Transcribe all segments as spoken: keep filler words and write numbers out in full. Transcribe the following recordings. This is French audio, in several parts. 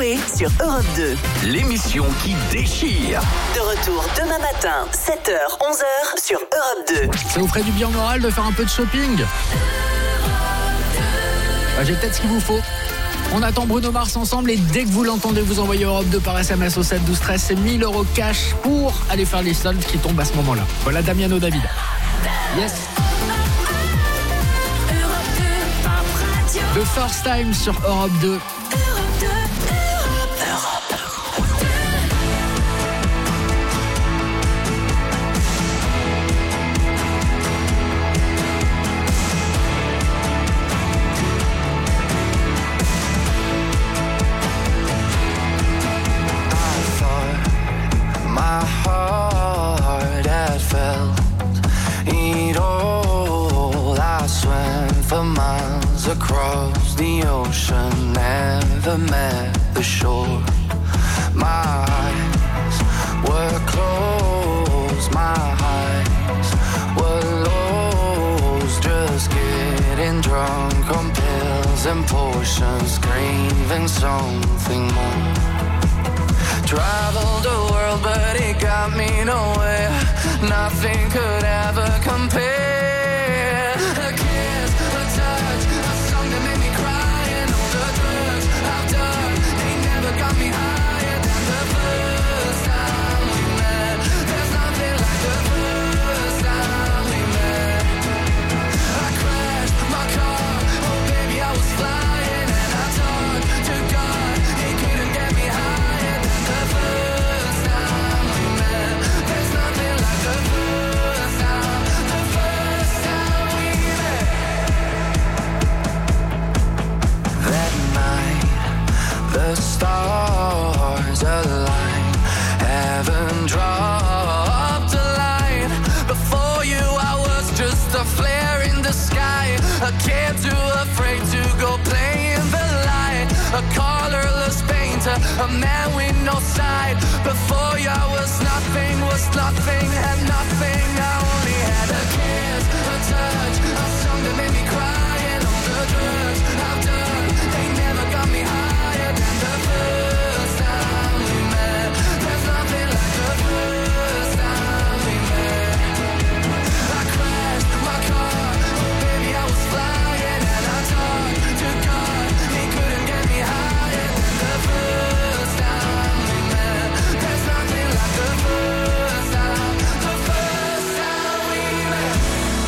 Coé sur Europe deux. L'émission qui déchire. De retour demain matin, sept heures, onze heures sur Europe deux. Ça vous ferait du bien moral de faire un peu de shopping ? Bah, j'ai peut-être ce qu'il vous faut. On attend Bruno Mars ensemble et dès que vous l'entendez, vous envoyez Europe deux par S M S au sept douze treize. C'est mille euros cash pour aller faire les soldes qui tombent à ce moment-là. Voilà Damiano David. Yes. The First Time sur Europe deux. Across the ocean, never met the shore. My eyes were closed, my eyes were lost, just getting drunk on pills and potions, craving something more. Traveled the world, but it got me nowhere. Nothing could ever compare. A kiss, a touch, a song that made me cry, and all the drugs I've done, they never got me higher than the first time we met. There's nothing like the first time we met. I crashed my car, oh baby I was flying, and I talked to God, he couldn't get me higher than the first time we met. There's nothing like the first time, the first time we met. That night, the stars aligned, heaven dropped a line. Before you I was just a flare in the sky, a kid too afraid to go play in the light, a colorless painter, a man with no sight. Before you I was nothing, was nothing, had nothing. I only had a kiss, a touch, a song that made me cry, and all the drugs I've done, they never got me higher than the first time we met. There's nothing like the first time we met. I crashed my car, oh baby I was flying, and I talked to God, he couldn't get me higher than the first time we met. There's nothing like the first time, the first time we met.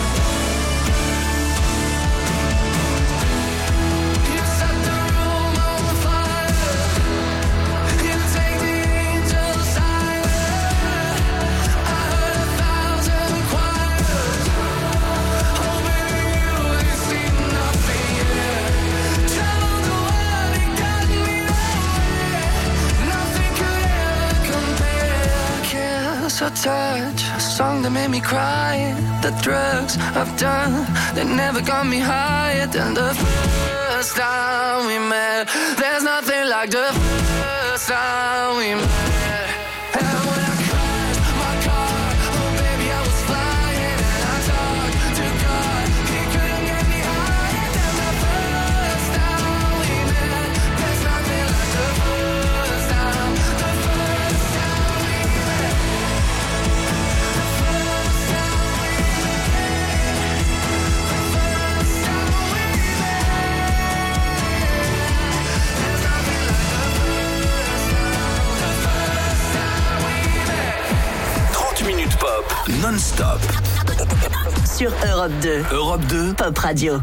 You set the room on fire, you take the angels higher. I heard a thousand choirs, oh baby you ain't seen nothing yet. Traveled the world, it got me nowhere. Nothing could ever compare. A kiss, a touch, a song that made me cry. The drugs I've done, they never got me higher than the first time we met. There's nothing like the first time we met. And when I crashed my car, oh baby I was flying, and I talked to God, he couldn't get me higher than the first time we met. There's nothing like the first time, the first time we met. The first time we met. The first time we met. There's nothing like the first time, the first time we met. trente minutes pop, non-stop. Sur Europe deux. Europe deux, Pop Radio.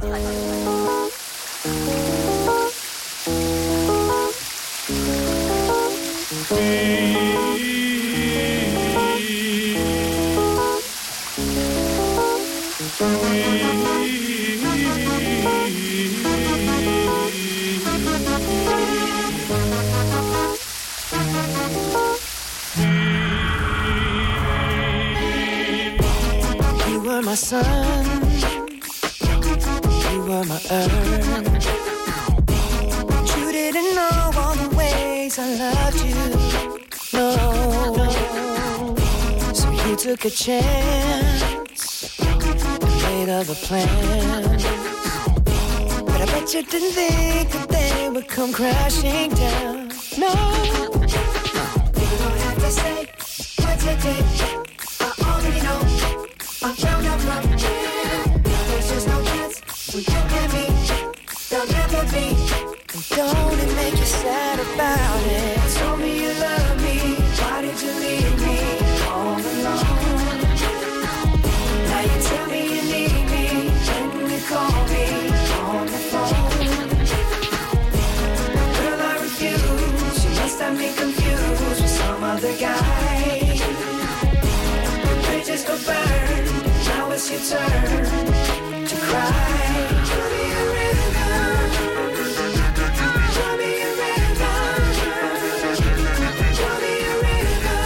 You were my sun, you were my earth. But you didn't know all the ways I loved you, no. So you took a chance and made other plans. But I bet you didn't think that they would come crashing down. No, you don't have to say what you did. I already know. I'm round up, round. There's just no chance when you and me, there'll never be. And don't it make you sad about it? Told me you love me. Why did you leave me all alone? Now you tell me you need me when you call me on the phone. Girl, I refuse. You must have me confused with some other guy. The bridges go burn. Now it's your turn to cry. Show me a river. Show me a river. Show me a river.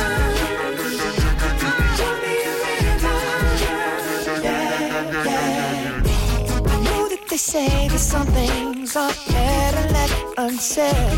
Show me a river. Yeah, yeah. I know that they say that some things are better left unsaid.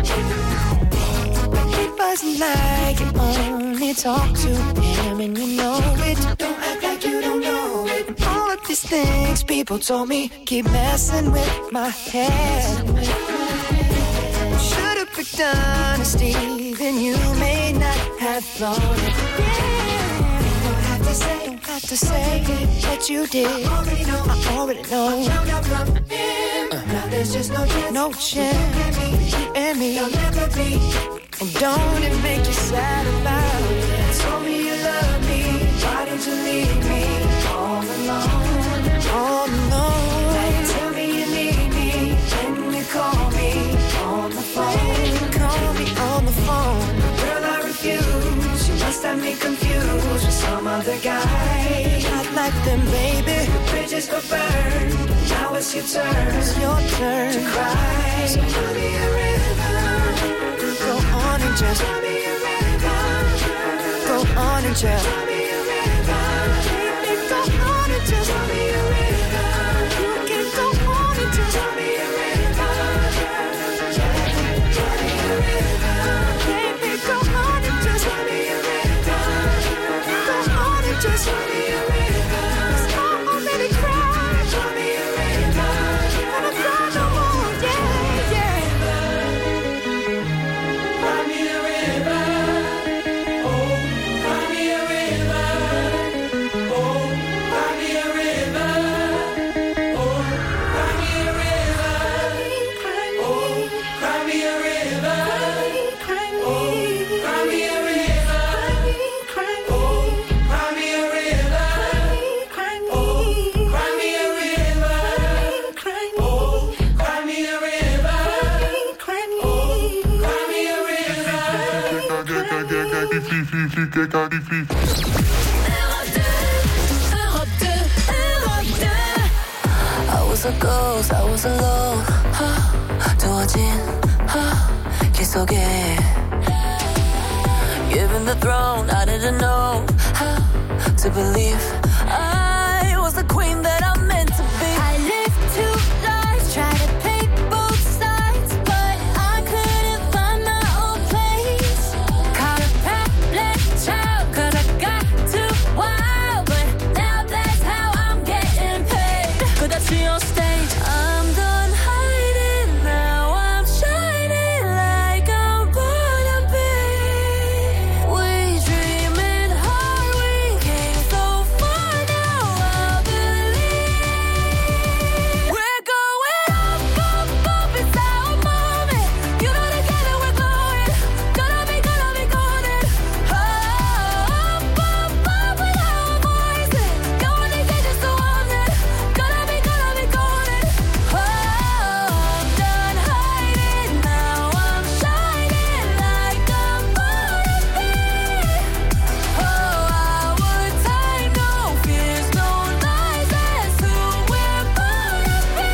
It wasn't like you only talk to him and you know it. Don't act like you don't know it. And all of these things people told me keep messing with my head. Should've picked honesty, then you may not have thought it. Don't have to say, don't have to say what you did. I already know, I already know. Uh, now there's just no chance, no chance. You and me, you'll never be. And don't it make you sad about it? Told me you love me. Why did you leave me all alone? All alone. Now you tell me you need me when you call me on the phone. Call me on the phone. Girl, I refuse. You must have me confused with some other guy. Not like them, baby. The bridges go burn. Now it's your turn. It's your turn to cry. So tell me a river. Go on and just tell me a river. Go on and just tell me a river. Go on and just tell me a river. You can go on and just tell me a river. Tell me a river. Baby, go on and just tell me a river. Go on and just tell me a river. 'Cause I already cried. Tell me a river. Gonna cry no more. Yeah, yeah. I was a ghost, I was alone. 두어진 길 속에 Given the throne, I didn't know how to believe I was the queen that I'm meant to be. I lived two lives, tried to pick both sides, but I couldn't find my own place. Caught a pet child, cause I got too wild, but now that's how I'm getting paid. Could I see on stage? I'm done hiding, now I'm shining like I'm born to be. We dreaming hard, we came so far, now I believe. We're going up, up, up, it's our moment. You know together we're going, gonna be, gonna be golden. Up, up, up with our voices, going to get just so I'm there. Gonna be, gonna be golden. Oh, I'm done hiding, now I'm shining like I'm born to be. Oh, our time, no fears, no lies, that's who we're born to be.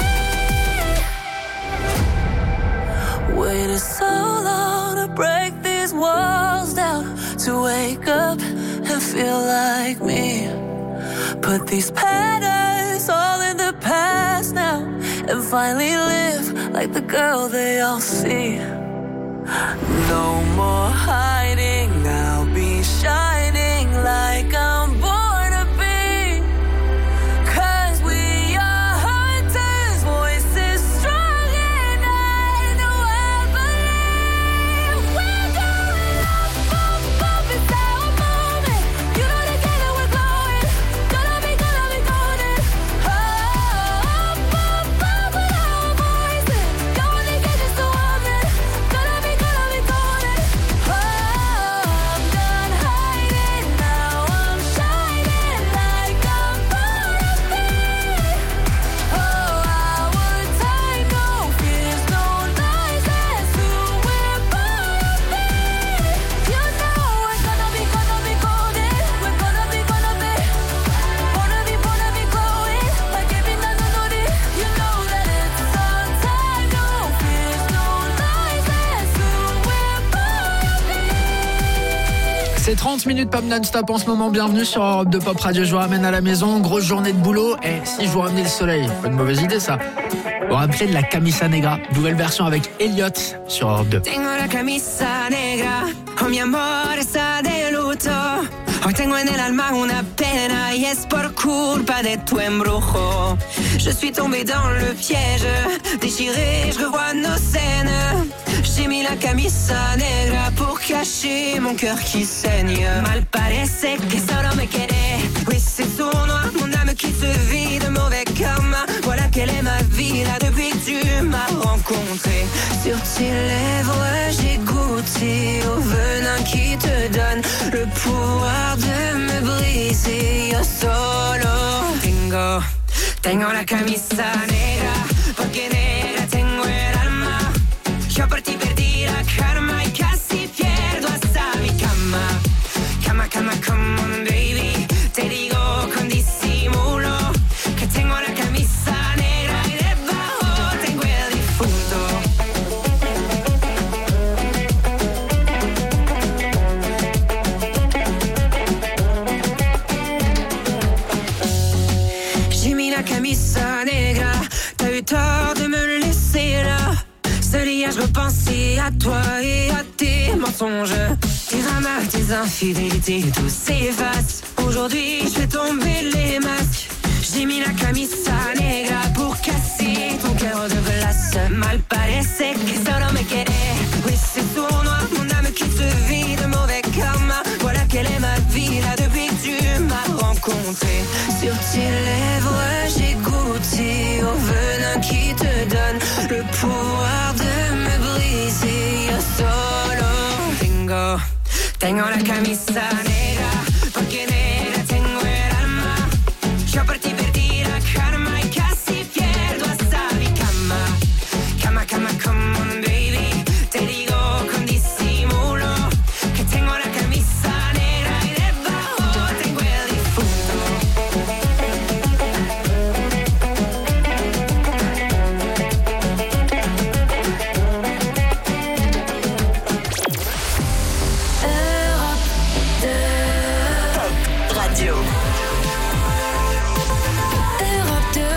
Waited so long to break these walls down, to wake up and feel like me. Put these patterns all in the past now, and finally live like the girl they all see. No more hiding, I'll be shining like I'm born to be. 'Cause we are hunters, voices strong, and I know I believe. C'est trente minutes pop non-stop en ce moment. Bienvenue sur Europe deux Pop Radio. Je vous ramène à la maison. Grosse journée de boulot. Et si je vous ramenais le soleil, pas une mauvaise idée ça. Vous rappelez de la Camisa Negra. Nouvelle version avec Elliot sur Europe deux. Tengo la camisa negra, oh mi amor está de luto. Hoy tengo en el alma una pena y es por culpa de tu embrujo. Je suis tombée dans le piège, déchirée, je revois nos scènes. J'ai mis la camisa negra pour cacher mon cœur qui saigne. Mal parece que solo me quedé. Oui, c'est sournois, mon âme qui se vide, mauvais karma. Voilà quelle est ma vie là depuis que tu m'as rencontré. Sur tes lèvres, j'ai goûté au venin qui te donne le pouvoir de me briser. Yo solo tengo, tengo la camisa negra, porque negra tengo el alma. Yo por ti perdí la karma y casi pierdo hasta mi cama. Cama, cama, come on baby, te digo con disimulo que tengo la camisa negra y debajo tengo el difunto. J'ai mis la camisa negra, t'as eu tort de me laisser là. Seul hier je repensais à toi et à tes mensonges. Tes dramas, tes infidélités, tout s'efface. Aujourd'hui je fais tomber les masques. J'ai mis la camisa negra pour casser ton cœur de glace. Mal parece que solo me quedé. Oui c'est sournois, mon âme qui se vide, mauvais karma. Voilà quelle est ma vie là depuis que tu m'as rencontré. Sur tes lèvres j'ai goûté au venin qui te donne le pouvoir de me briser. Yo solo tengo, tengo la camisa negra, porque negra tengo el alma. Yo por ti perdí la karma y casi pierdo hasta mi cama. Cama, cama, come on baby, te digo con disimulo que tengo la camisa negra y debajo tengo el difunto. Radio. Europe deux.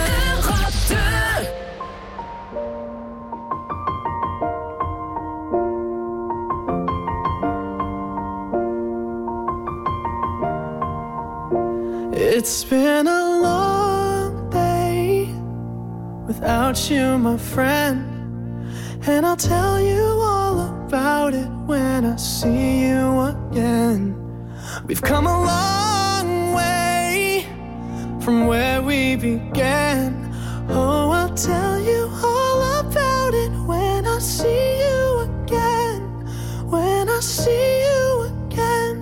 It's been a long day without you, my friend, and I'll tell you all about it when I see you again. We've come a long way from where we began. Oh, I'll tell you all about it when I see you again. When I see you again.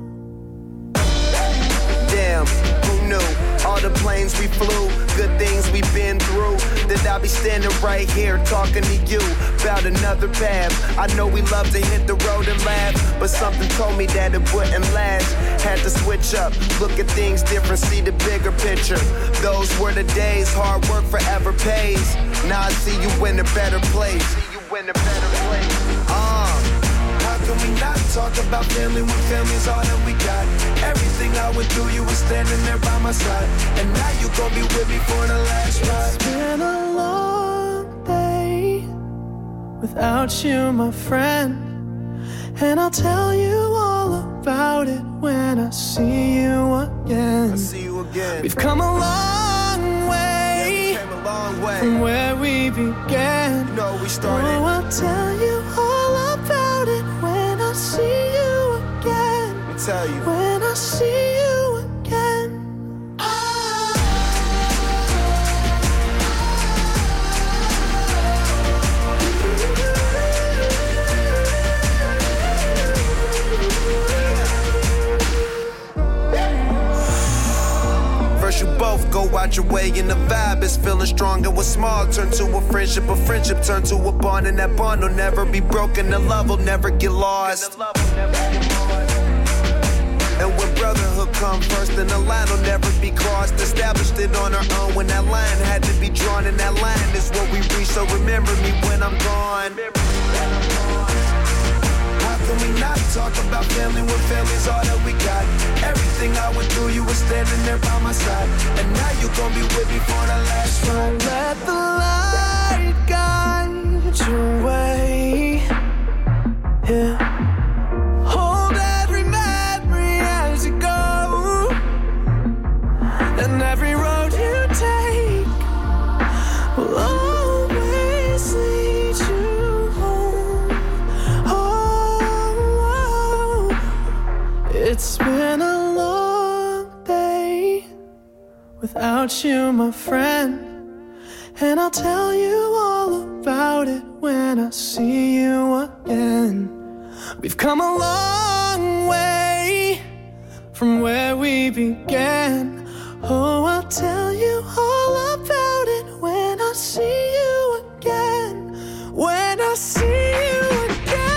Damn, who knew? All the planes we flew, good things we've been through. That I'll be standing right here talking to you about another path. I know we love to hit the road and laugh, but something told me that it wouldn't last. Had to switch up, look at things different, see the bigger picture. Those were the days, hard work forever pays. Now I see you in a better place. See you in a better place. Uh. How can we not talk about family when family's all that we got? Everything I went through, you were standing there by my side, and now you gon' be with me for the last ride. It's been a long day without you, my friend, and I'll tell you all about it when I see you again. I see you again. We've come a long way, yeah, we came a long way from where we began. You know we started. Oh, I'll tell you all about it when I see you again. Let me tell you. When I see you again. First you both go out your way and the vibe is feeling strong, and what's small turn to a friendship, a friendship turn to a bond, and that bond will never be broken, the love will never get lost. And when brotherhood come first, then the line will never be crossed. Established it on our own when that line had to be drawn, and that line is what we reach, so remember me when I'm gone. How can we not talk about family when family's all that we got. Everything I went through, you were standing there by my side. And now you gon' be with me for the last ride. Don't let the light guide your way. Yeah. Hold every memory as you go. And every road you take will always lead you home. Oh, it's been a long day without you, my friend. And I'll tell you all about it when I see you again. We've come a long way from where we began. Oh, I'll tell you all about it when I see you again. When I see you again.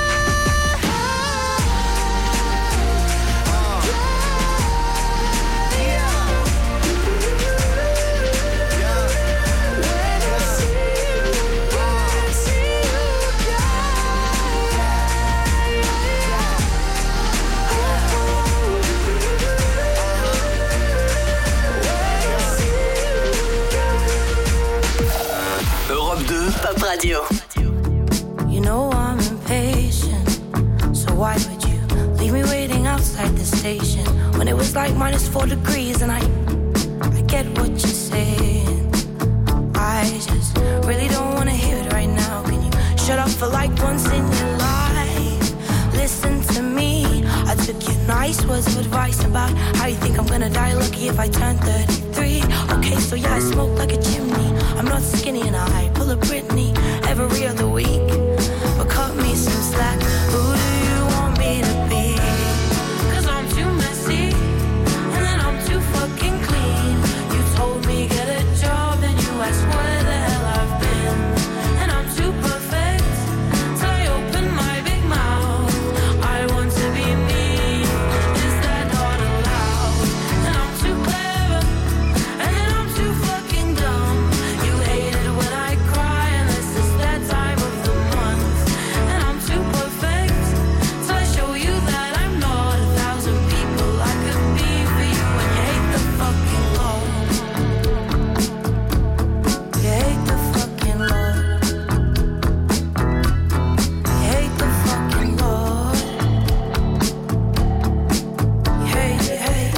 Pop Radio. You know I'm impatient, so why would you leave me waiting outside the station when it was like minus four degrees? And I, I get what you're saying. I just really don't wanna hear it right now. Can you shut up for like once in your life? Listen to me. I took your nice words of advice about how you think I'm gonna die lucky if I turn thirty-three. Okay, so yeah, I smoke like a chimney. I'm not skinny and I pull a Britney every other week. But cut me some slack. Who do you want me to be? Cause I'm too messy and then I'm too fucking clean. You told me get a job, then you asked where the hell I've been. And I'm too perfect till I open my big mouth. I want to be me. Is that not allowed? And I'm too clever and then I'm too fucking dumb. You hate it when I cry unless it's that time of the month. And I'm too perfect till I show you that I'm not a thousand people I could be for you. And you hate the fucking Lord. You hate the fucking Lord. You hate the fucking Lord. You hate, you hate.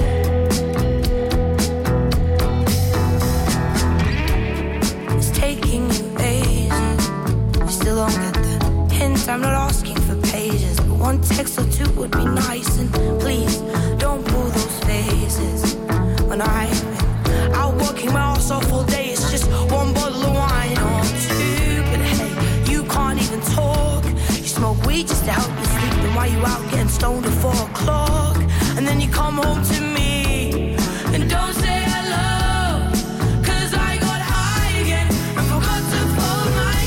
It's taking you ages. You still don't get the hint. I'm not asking for pages, but one text or two would be nice. And please don't pull those faces. When I've been out working my ass off all day, it's just one bottle of wine or two. But hey, you can't even talk. You smoke weed just to help you sleep. Then why you out getting stoned at four o'clock? And then you come home to me and don't say hello. Cause I got high again and forgot to fold my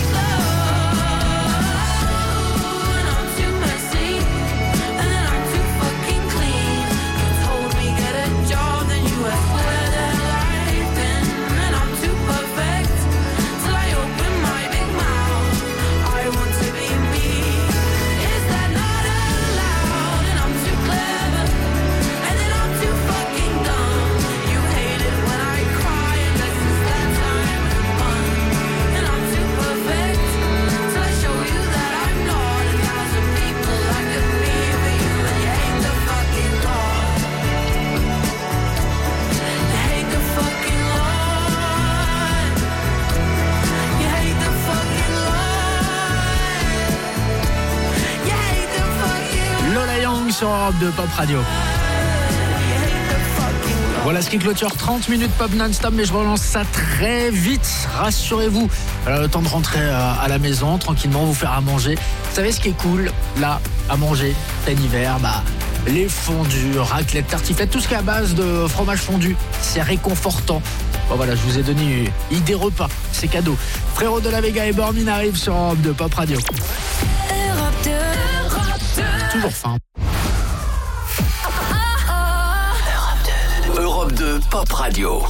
clothes. And I'm too messy and then I'm too fucking clean. You told me get a job, then you asked where the hell I've been. And I'm too perfect till I open my big mouth. I want to be me. Is that not allowed? And I'm too clever and then I'm too fucking dumb. You hate it when I cry unless it's that time of the month. And I'm too perfect till I show you that I'm not a thousand people I could be for you. And you hate the fucking Lord. You hate the fucking Lord. You hate the fucking Lord. You hate the fucking Lola Young sur Europe deux Pop Radio. Voilà ce qui clôture trente minutes pop non-stop, mais je relance ça très vite, rassurez-vous. Alors, le temps de rentrer euh, à la maison, tranquillement, vous faire à manger. Vous savez ce qui est cool, là, à manger, plein hiver, bah, les fondus, raclette, tartiflette, tout ce qui est à base de fromage fondu, c'est réconfortant. Bon voilà, je vous ai donné une idée repas, c'est cadeau. Frérot de la Vega et Bormin arrivent sur Europe deux Pop Radio. Europe deux, Europe deux. Toujours faim. Europe deux Pop Radio.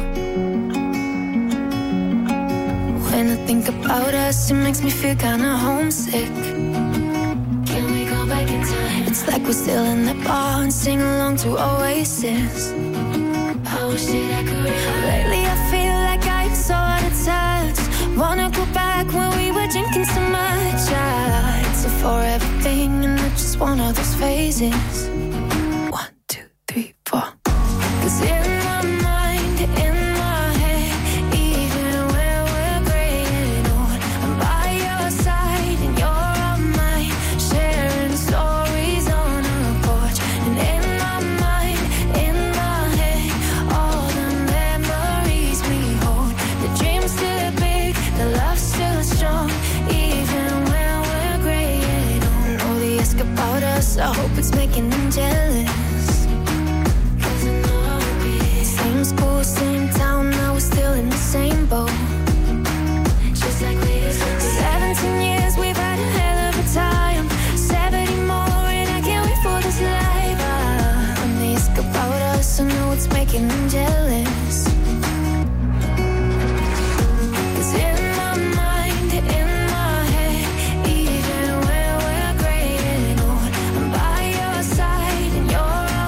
When I think about us, it makes me feel kinda homesick. Can we go back in time? It's like we're still in the bar and sing along to Oasis. Oh shit, I could. Lately I feel like I'm so out of touch. Wanna go back when we were drinking so much. I it's a forever thing and it's just one of those phases. One, two, three, four. Cause in my mind, in my head, even when we're gray and old, I'm by your side and you're on mine, sharing stories on a porch. And in my mind, in my head, all the memories we hold. The dream's still big, the love's still strong, even when we're gray and old. All they ask about us, I hope it's making them jealous. Same school, same town, now we're still in the same boat. Just like we used to be. Seventeen years, we've had a hell of a time. Seventy more, and I can't wait for this life. Ah, when they ask about us, I know it's making them jealous. Cause in my mind, in my head, even when we're gray and old, I'm by your side and you're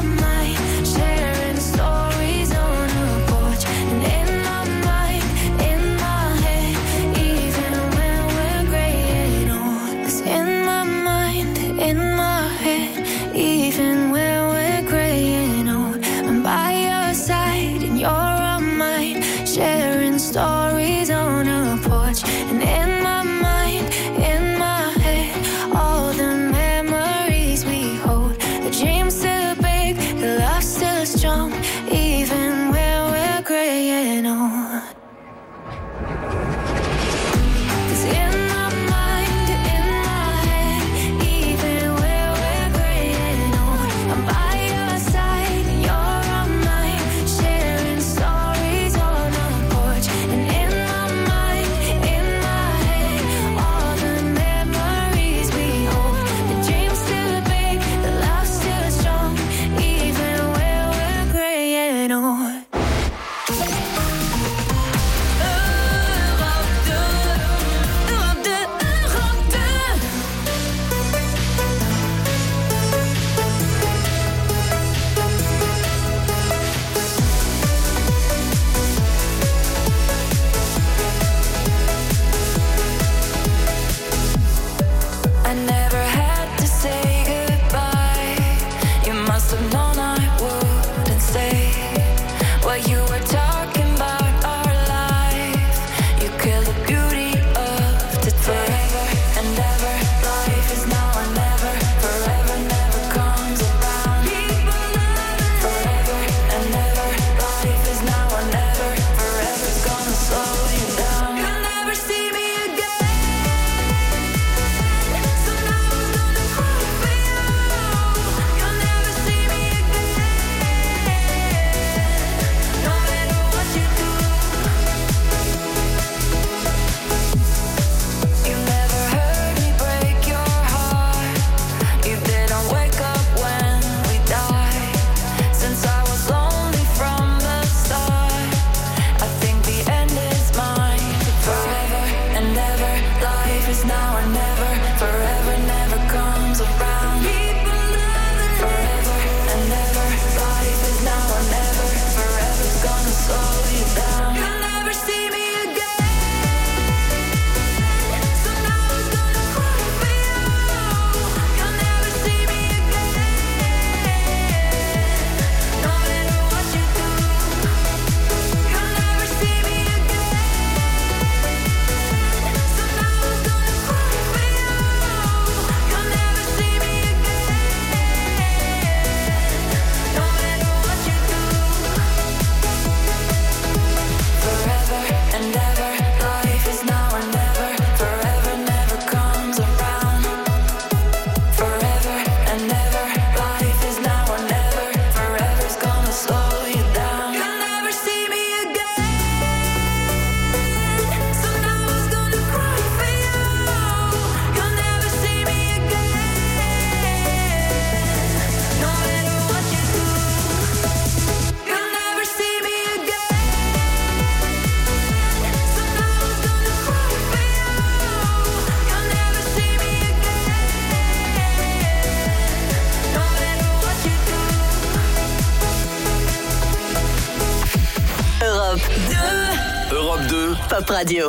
Europe deux, Pop Radio.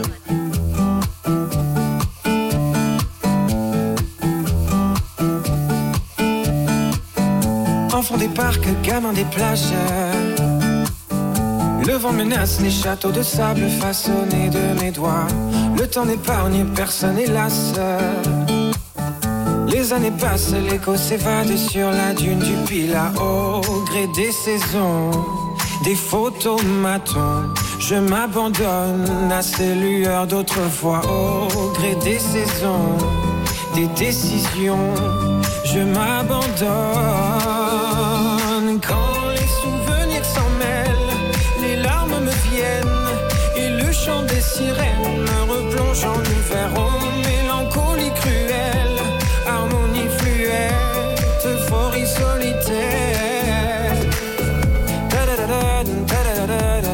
Enfant des parcs, gamin des plages. Le vent menace les châteaux de sable façonnés de mes doigts. Le temps n'épargne personne hélas. Les années passent, l'écho s'évade sur la dune du Pilat. Au gré des saisons, des photomatons, je m'abandonne à ces lueurs d'autrefois. Au gré des saisons, des décisions, je m'abandonne. Quand les souvenirs s'en mêlent, les larmes me viennent et le chant des sirènes me replonge en hiver. Oh, mélancolie cruelle, harmonie fluette, euphorie solitaire. Da-da-da-da, da-da-da-da.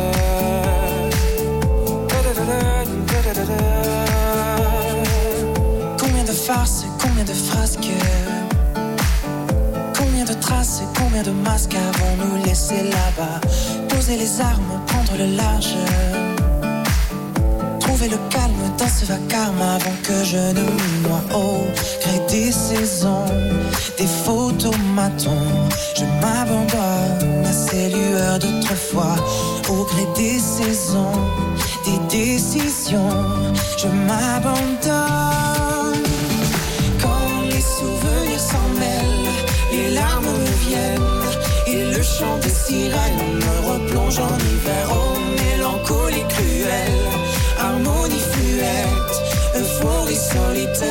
Da-da-da-da, da-da-da-da. Combien de farces, combien de frasques, combien de traces, combien de masques avons-nous laissé là-bas? Poser les armes, prendre le large, trouver le calme dans ce vacarme avant que je ne me noie. Au gré des saisons, des photomatons, je m'abandonne à ces lueurs d'autrefois. Au gré des saisons, des décisions, je m'abandonne. Quand les souvenirs s'en mêlent, les larmes me viennent et le chant des sirènes me replonge en hiver. Oh, mélancolie cruelle, harmonie fluette, euphorie solitaire.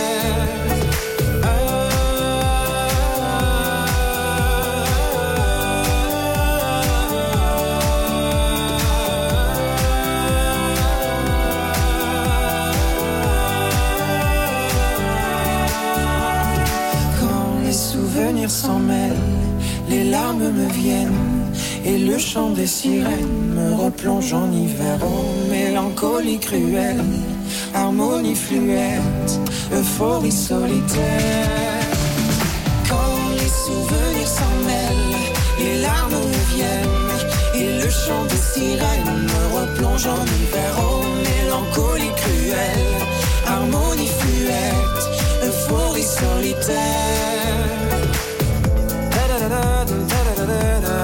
Quand les souvenirs s'en mêlent, les larmes me viennent et le chant des sirènes me replonge en hiver. Oh, mélancolie cruelle, harmonie fluette, euphorie solitaire. Quand les souvenirs s'en mêlent, les larmes me viennent et le chant des sirènes me replonge en hiver. Oh, mélancolie cruelle, harmonie fluette, euphorie solitaire. Da-da-da-da, da-da-da-da-da.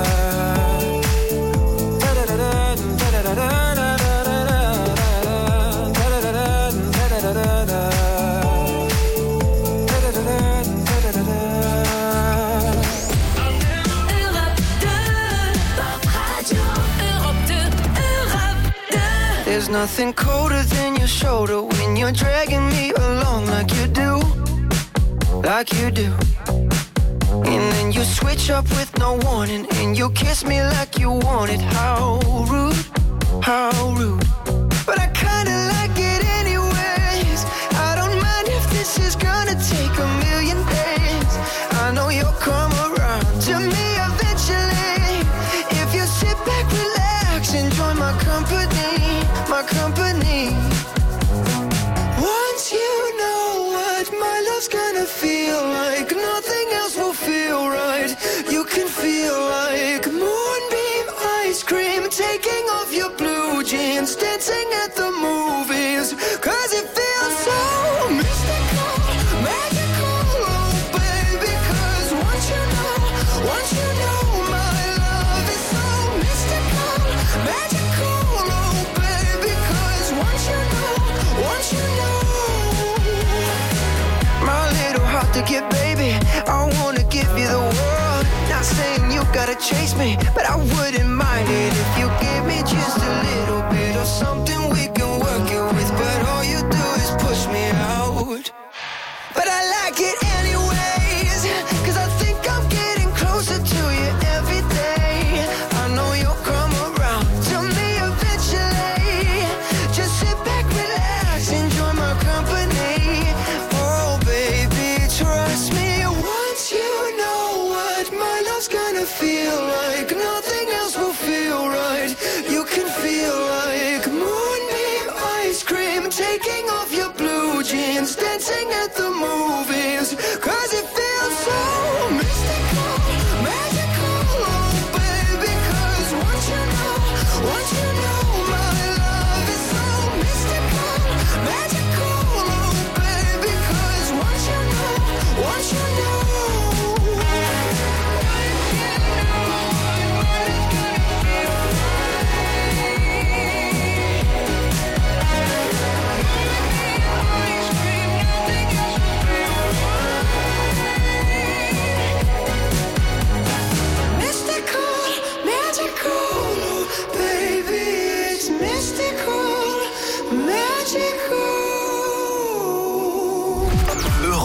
There's nothing colder than your shoulder when you're dragging me along like you do, like you do. And then you switch up with no warning and you kiss me like you want it. How rude, how rude. But I kinda like it anyways. I don't mind if this is gonna take a million days. I know you'll come around to me eventually. If you sit back, relax, enjoy my company, my company. Once you know what my love's gonna feel like, nothing else will feel right. You can feel like moonbeam ice cream, taking off your blue jeans, dancing at the movies. Cause it feels so mystical, magical, oh baby. Cause once you know, once you know my love is so mystical, magical, oh baby. Cause once you know, once you know, my little heart to get, baby, I wanna give you the world. Not saying you gotta chase me, but I wouldn't mind it if you give me just a little bit of something we can work it with. But all you do is push me out. But I like it anyways, cause I think I'm getting closer to you every day. I know you'll come around to me eventually. Just sit back, relax, enjoy my company. Oh baby, trust me. Once you know what my love's gonna feel like, nothing else will feel right. You can feel like moonbeam ice cream, taking off your blue jeans, dancing at the movies. Cause it feels so mystical, magical, oh baby. Cause once you know, once you know my love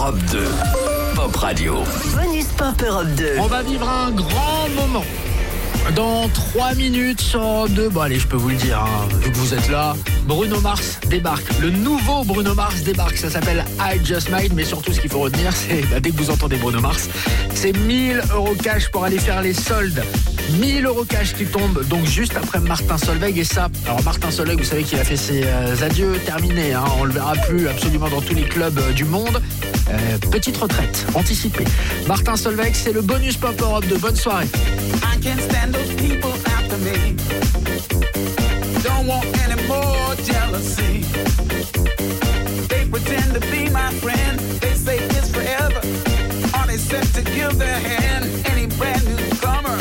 Europe deux, Pop Radio. Bonus Pop Europe deux. On va vivre un grand moment. Dans trois minutes sur Europe deux, bon allez, je peux vous le dire, hein, vu que vous êtes là, Bruno Mars débarque. Le nouveau Bruno Mars débarque, ça s'appelle I Just Might, mais surtout ce qu'il faut retenir, c'est, bah, dès que vous entendez Bruno Mars, c'est mille euros cash pour aller faire les soldes. mille euros cash qui tombent donc juste après Martin Solveig. Et ça, alors Martin Solveig, vous savez qu'il a fait ses euh, adieux terminés, hein, on le verra plus absolument dans tous les clubs euh, du monde. Euh, petite retraite anticipée. Martin Solveig, c'est le bonus Pop Europe deux. Bonne soirée. I can't stand those people after me. Don't want any more jealousy. They pretend to be my friend. They say it's forever. Are they set to give their hand? Any brand new comer?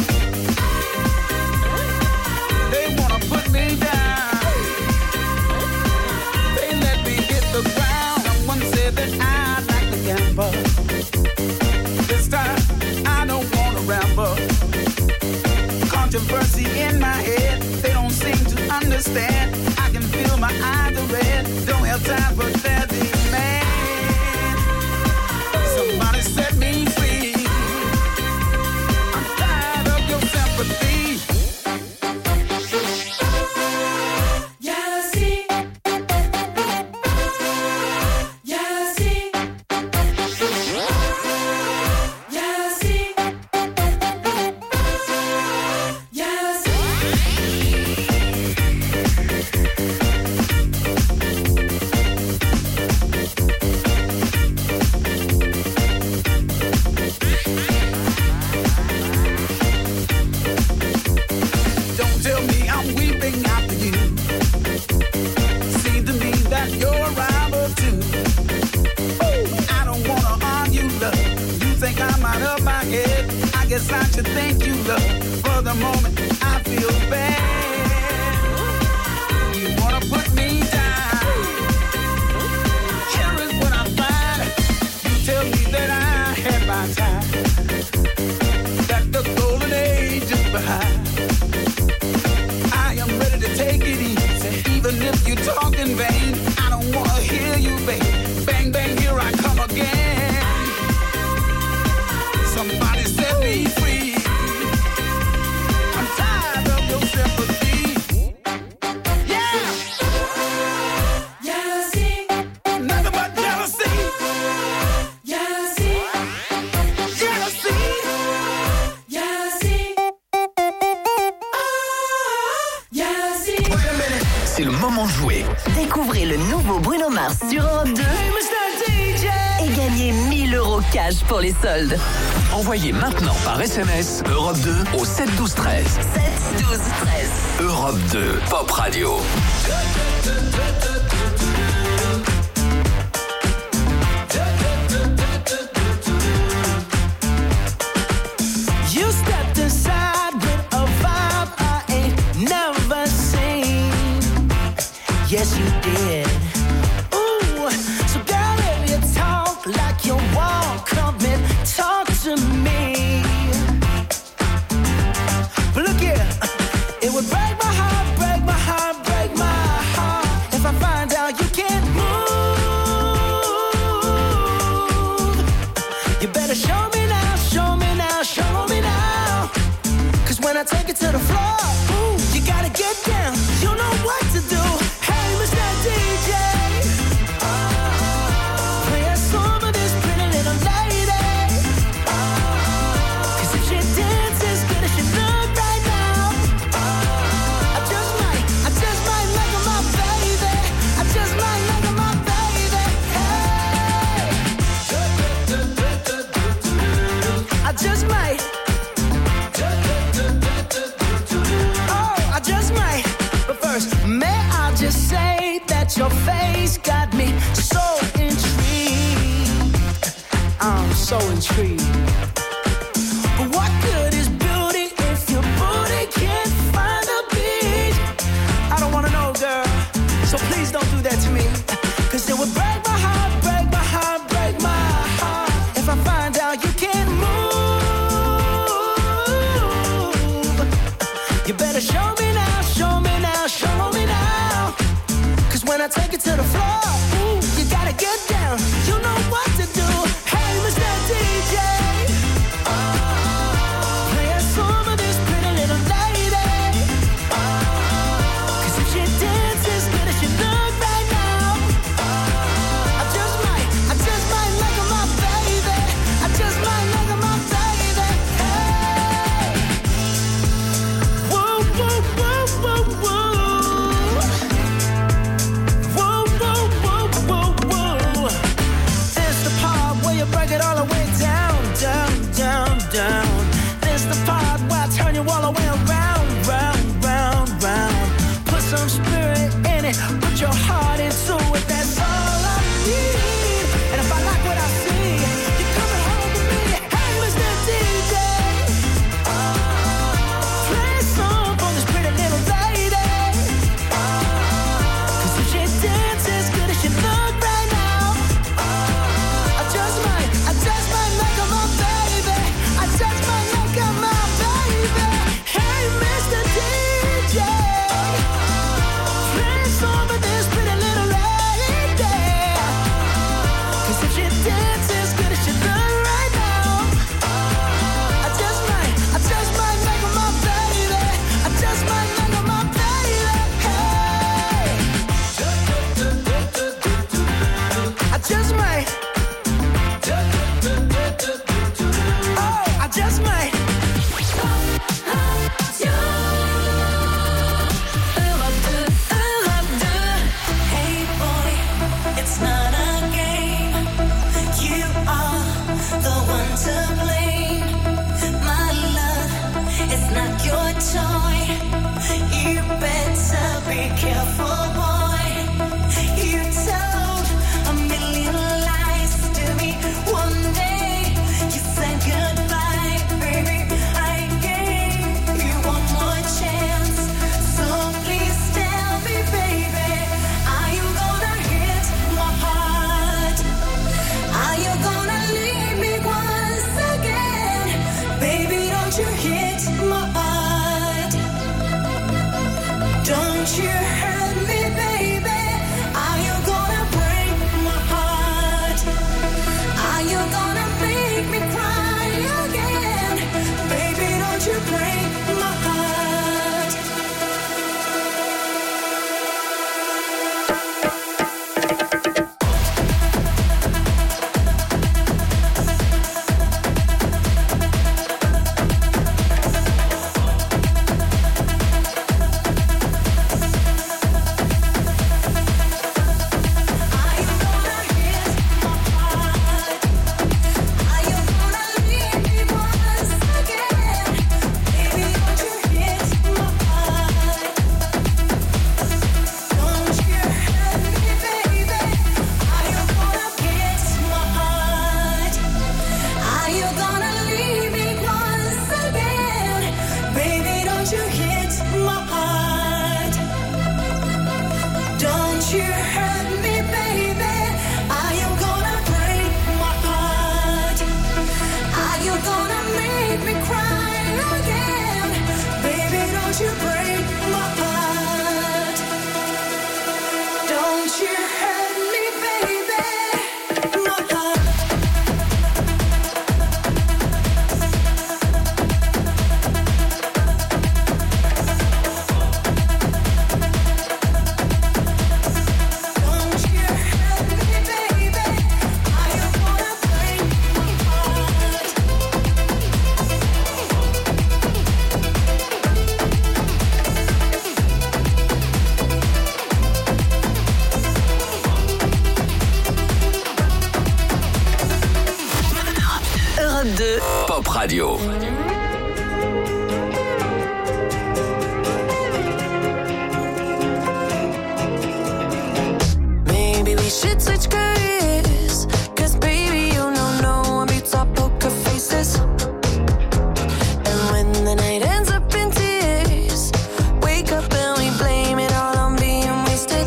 They wanna put me down. They let me hit the ground. Someone said that I like to gamble. This time I don't wanna ramble. Controversy in my head, they don't seem to understand. I can feel my eyes are red, don't have time for their demand. Somebody set me free. I'm tired of your sympathy. Jealousy. Jealousy. Jealousy. Don't tell me I'm weeping after you. Seems to me that you're a rival too. Ooh, I don't wanna argue, love. You think I'm out of my head? I guess I should thank you, love. For the moment, I feel bad. You wanna put me down? Here is what I find. You tell me that I had my time, that the golden age is behind. I am ready to take it easy, even if you talk in vain. I don't wanna hear you, babe. Bang, bang, here I come again. Somebody set me free. I'm tired of your sympathy. Yeah, Jealousy. nothing but jealousy. Jealousy. Jealousy. Jealousy. Jealousy. Wait a minute. C'est le moment de jouer. Découvrez le nouveau Bruno Mars sur Europe deux et gagnez mille euros cash pour les soldes. Envoyez maintenant par S M S Europe deux au sept douze treize. sept douze treize. Europe deux, Pop Radio. You stepped inside with a vibe I ain't never seen. Yes, you did. Ooh, so girl, if you talk like you walk, come and talk to me. But look here, it would break my heart, break my heart, break my heart if I find out you can't move. You better show me now, show me now, show me now. Cause when I take it to the floor, ooh, you gotta get down. You know what to do. Hey, Mister D J, play a song of this pretty little lady. Cause if she dances good as she look right now, I just might, I just might like her, my baby. I just might like her, my baby. Hey, I just might. Oh, I just might. But first, may I just say that your face got me so intrigued. I'm so intrigued. But what good is beauty if your booty can't find a beat? I don't wanna know, girl. So please don't do that to me. Cause it would break my heart, break my heart, break my heart if I find out you can't move. You better show me now, show me now, show me now. Cause when I take it to the floor, ooh, you gotta get down. You know what to do. gonna make me cry again. Baby, don't you break my heart. Don't you hurt me, baby. My heart. deux Pop Radio. Maybe we should switch careers. Cause baby, you know no one beats our poker faces. And when the night ends up in tears, wake up and we blame it all on being wasted.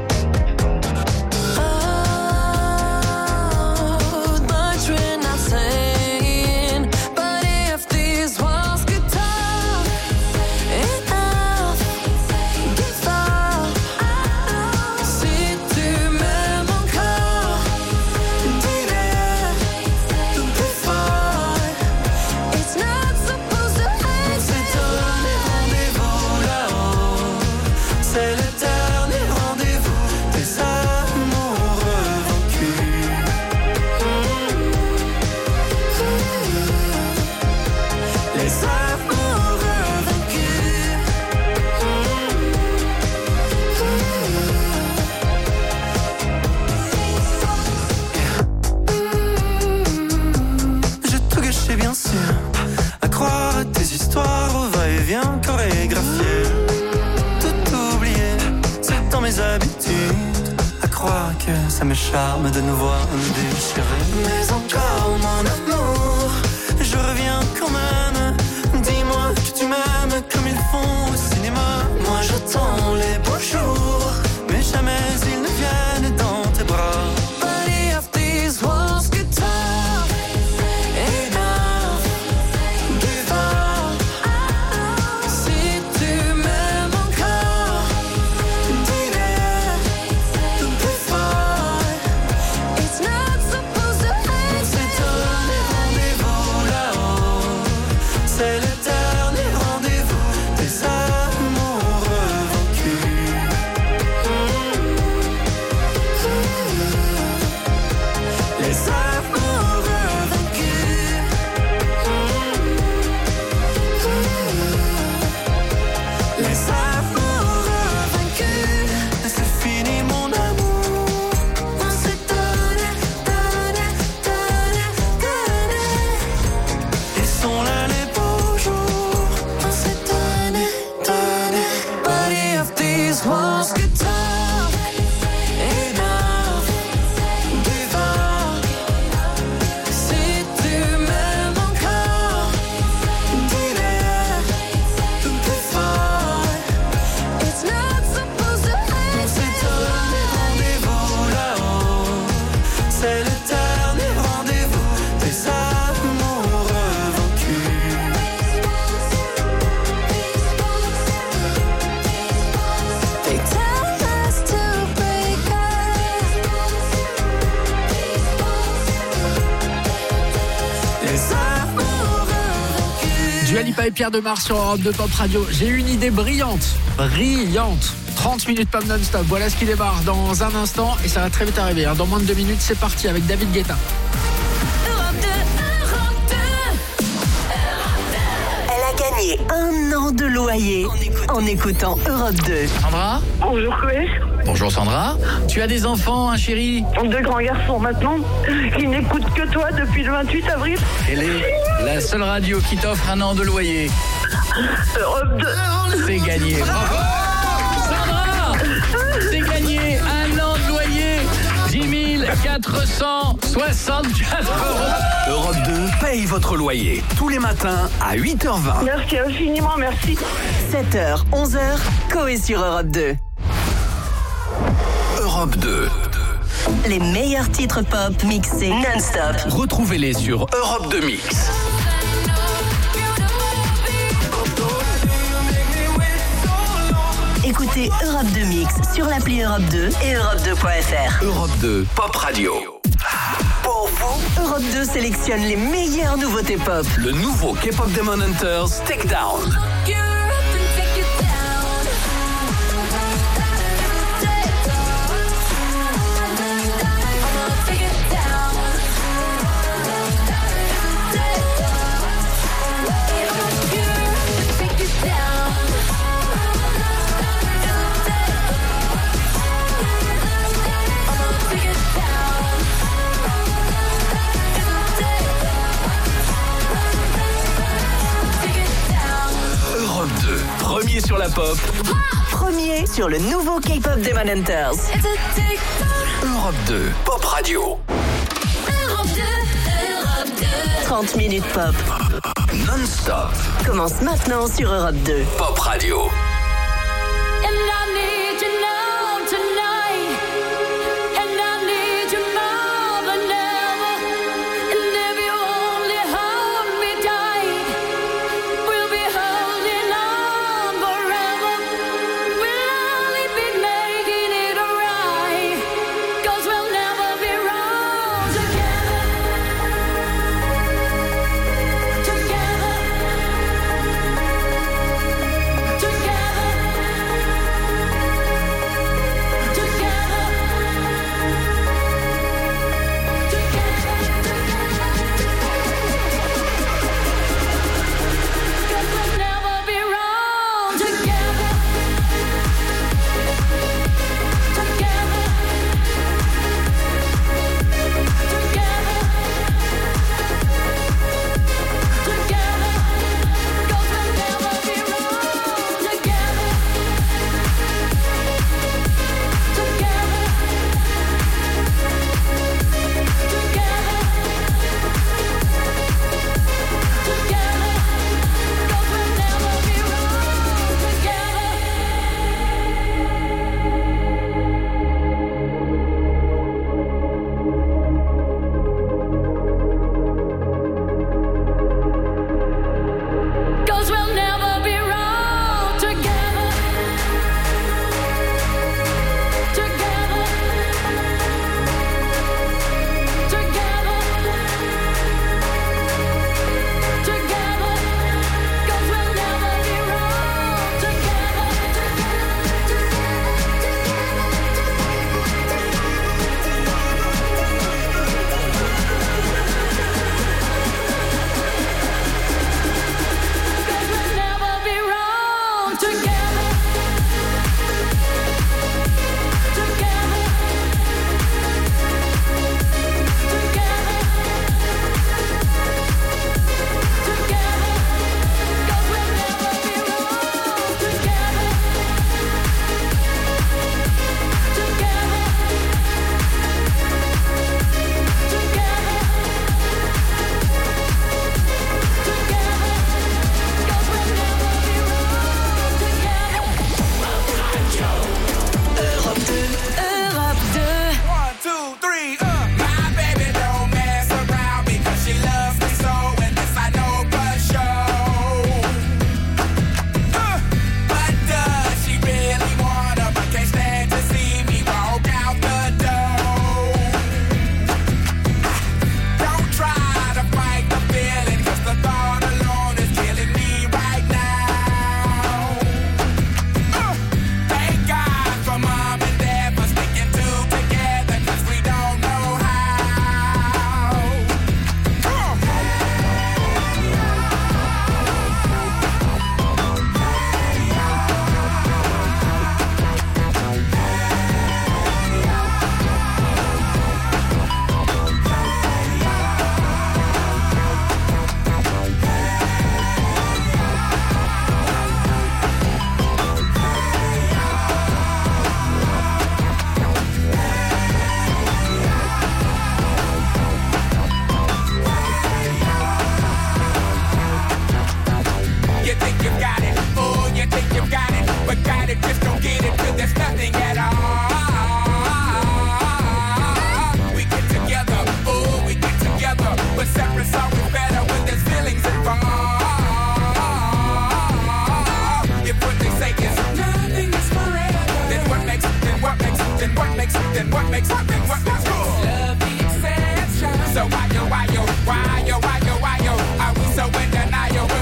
Oh, much we're not saying. But if these walls could talk enough, give up. Si tu m'aimes encore, dis-le plus fort. It's not supposed to end. C'est donné rendez-vous là-haut. C'est le dernier rendez-vous des amoureux vaincus. Les amoureux vaincus. J'ai tout gâché bien sûr, à croire à tes histoires au va-et-vient chorégraphié. Tout oublié, c'est dans mes habitudes, à croire que ça me charme de nous voir nous déchirer. Mais encore mon amour, je reviens quand même. Dis-moi que tu m'aimes comme ils font au cinéma. Moi j'attends les beaux jours, mais jamais ils ne viennent dans tes bras. But if these walls could talk enough, give up. Si tu m'aimes encore, dis-le plus fort. It's not supposed to end. C'est donné rendez-vous là-haut. C'est le dernier rendez-vous des amoureux vaincus. Les amoureux vaincus. Les amoureux vaincus. C'est fini mon amour. On s'est donné, donné, donné, donné. Ils sont là les beaux jours. On s'est donné, donné. But if these walls could talk enough, give up. Si tu m'aimes encore, dis-le plus fort. It's not supposed to end. C'est donné rendez-vous là-haut. C'est le dernier rendez-vous des amoureux vaincus. They tell us to break up. Les amoureux vaincus. Dua Lipa et Pierre Demar sur Europe deux Pop Radio. J'ai une idée brillante, brillante. trente minutes pop non-stop. Voilà ce qui démarre dans un instant et ça va très vite arriver. Dans moins de deux minutes, c'est parti avec David Guetta. Europe deux, Europe deux. Elle a gagné un an de loyer en écoutant Europe deux. Sandra? Bonjour Chloé, Bonjour Sandra. Tu as des enfants, un chéri? deux grands garçons maintenant qui n'écoutent que toi depuis le vingt-huit avril. Elle est la seule radio qui t'offre un an de loyer. Europe deux. C'est gagné. Bravo Sandra, c'est gagné un an de loyer. dix mille quatre cent soixante-quatre euros. Europe deux paye votre loyer tous les matins à huit heures vingt. Merci infiniment, merci. sept heures, onze heures, Coé sur Europe deux. Europe deux. Les meilleurs titres pop mixés non-stop. Retrouvez-les sur Europe deux Mix. écoutez Europe deux Mix sur l'appli Europe deux et Europe deux point F R. Europe deux, Pop Radio. Pour vous, Europe deux sélectionne les meilleures nouveautés pop. Le nouveau K-pop Demon Hunters, Take Down. Premier sur la pop. Premier sur le nouveau K-pop Demon Hunters. Europe deux, Pop Radio. Europe deux, Europe deux. trente minutes pop. Non-stop. Commence maintenant sur Europe deux. Pop Radio. Together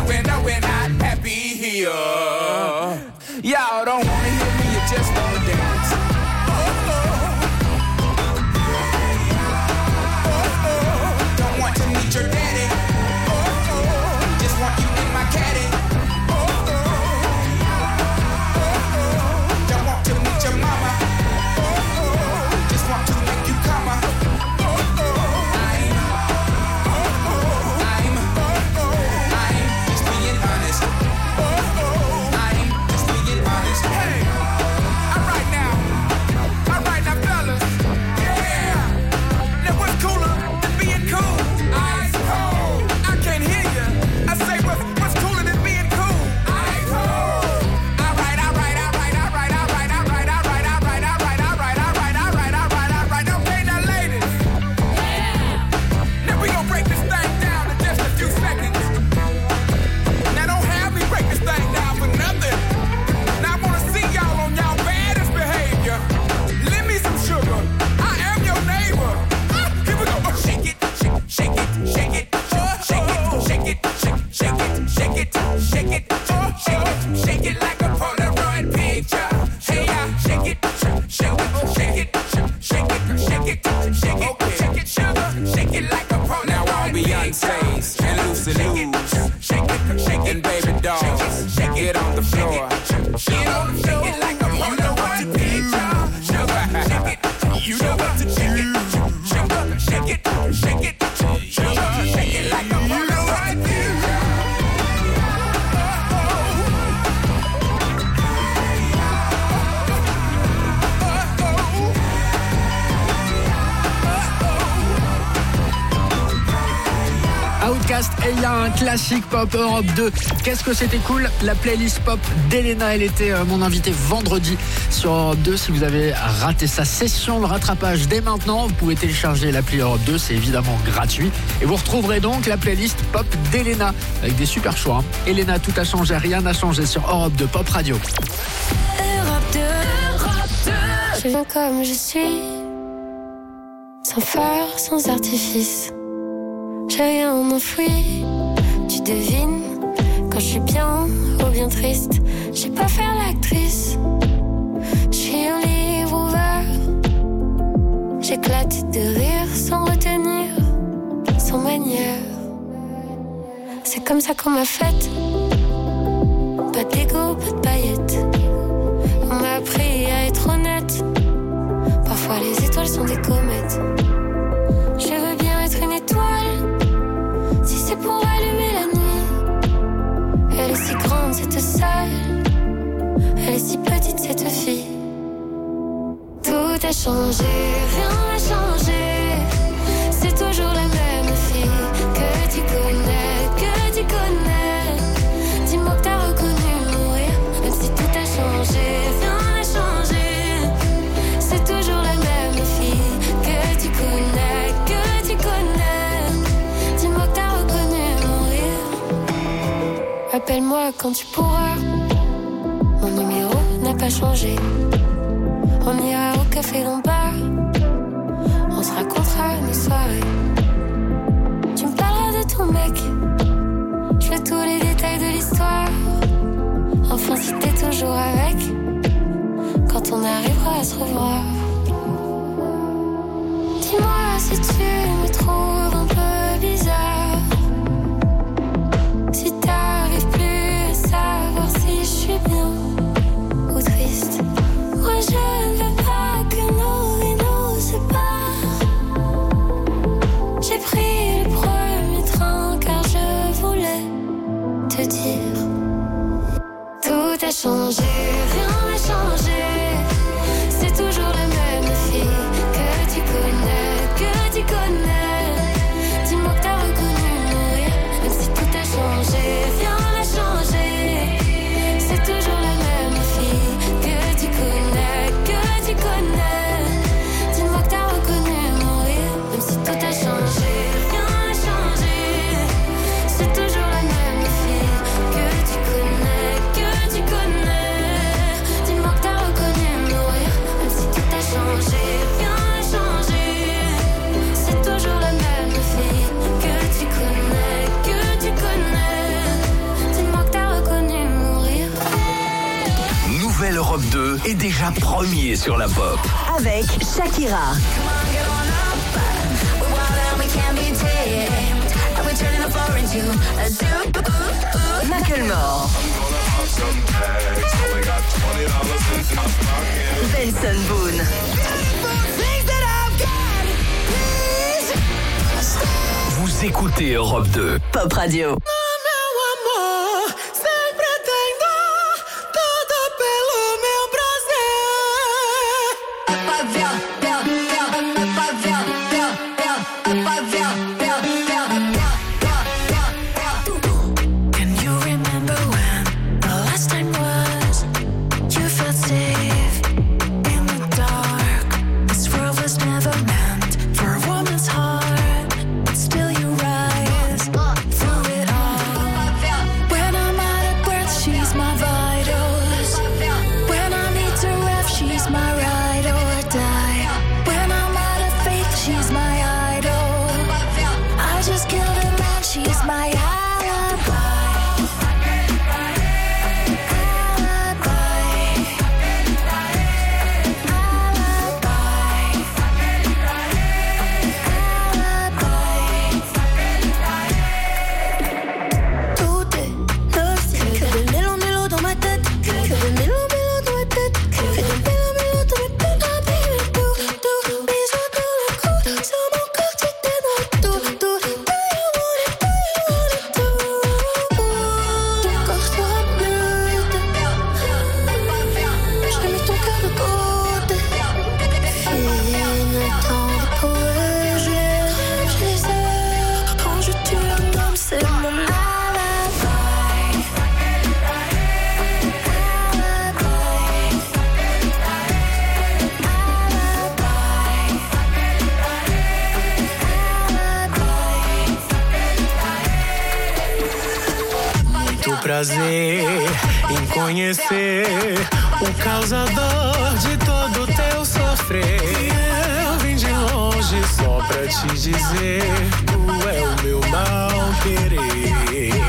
when no, we're not happy here. Y'all don't wanna hear me, you just wanna dance. Oh, oh. Oh, oh. Don't want to meet your daddy. Oh, oh. Just want you in my caddy. Oh, oh. Oh, oh. Don't want to meet your mama. Oh, oh. Just want to make you come. Oh, oh. I'm, oh, oh. I'm, oh, oh. I'm just being honest. Oh, oh. I'm just being honest. Hey, all right now, all right now, fellas. Yeah. Now what's cooler than being cool? Eyes cold. I can't hear you. I say what's what's cooler than being cool? Eyes cold. All right, all right, all right, all right, all right, all right, all right, all right, all right, all right, all right, all right, all right, all right. Okay, now ladies. Yeah. Now we gonna break this thing down in just a few seconds. Now don't have me break this thing down for nothing. Now I wanna see y'all on y'all baddest behavior. Lend me some sugar. I am your neighbor. Ah, here we go. Oh, shake it, shake, shake it, shake it, oh, shake it, shake it, shake, shake it, shake it, shake it, oh, shake it, shake it like a Polaroid picture. Hey, yeah, shake it, shake, shake it, shake it, shake it, shake it, shake it, shake it, sugar, shake it like a Polaroid. Now all Beyonce's and Lucy Lou's, shake it, shake it, and baby dolls, get on the floor, get on the floor, shake it like a Polaroid picture. Sugar, shake it, you know what to do. Sugar, shake it, shake it, sugar, shake it like a Polaroid picture. Outcast et il y a un classique pop Europe deux. Qu'est-ce que c'était cool, la playlist pop d'Elena. Elle était euh, mon invitée vendredi sur Europe deux. Si vous avez raté sa session de rattrapage dès maintenant, vous pouvez télécharger l'appli Europe deux, c'est évidemment gratuit. Et vous retrouverez donc la playlist pop d'Elena avec des super choix. Elena, tout a changé, rien n'a changé sur Europe deux Pop Radio. Europe deux, Europe deux. Je viens comme je suis, sans phare, sans artifice. J'ai rien enfoui, tu devines quand je suis bien ou bien triste. J'ai pas faire l'actrice, je suis un livre ouvert. J'éclate de rire sans retenir, sans manière. C'est comme ça qu'on m'a faite, pas de Lego, pas de paillettes. On m'a appris à être honnête, parfois les étoiles sont des comètes. Je veux bien être une étoile, si c'est pour allumer la nuit. Elle est si grande cette salle, elle est si petite cette fille. Tout a changé, rien n'a changé. C'est toujours la même fille que tu connais, que tu connais. Dis-moi que t'as reconnu mourir, même si tout a changé, rien n'a changé. C'est toujours la même fille que tu connais, que tu connais. Dis-moi que t'as reconnu mourir. Appelle-moi quand tu pourras, mon numéro n'a pas changé. On ira au café Lombard, on se racontera nos soirées. Tu me parleras de ton mec, je veux tous les détails de l'histoire. Enfin si t'es toujours avec, quand on arrivera à se revoir. Dis-moi si tu me trouves un peu bizarre, si t'arrives plus à savoir si je suis bien ou triste. Moi je ne veux pas que nos vies nous séparent. J'ai pris le premier train car je voulais te dire. Tout a changé, rien n'a changé. C'est toujours la même fille que tu connais, que tu connais. Dis-moi que t'as reconnu mourir, même si tout a changé, rien n'a changé. C'est toujours la même fille que tu connais, que tu connais. Dis-moi que t'as reconnu mourir, même si tout a changé, rien n'a changé. C'est toujours la même fille que tu connais, que tu connais. Europe deux est déjà premier sur la pop. Avec Shakira. Macklemore. Benson Boone. Vous écoutez Europe deux. Pop Radio. Prazer em conhecer o causador de todo o teu sofrer. Eu vim de longe só pra te dizer, tu é o meu mal querer.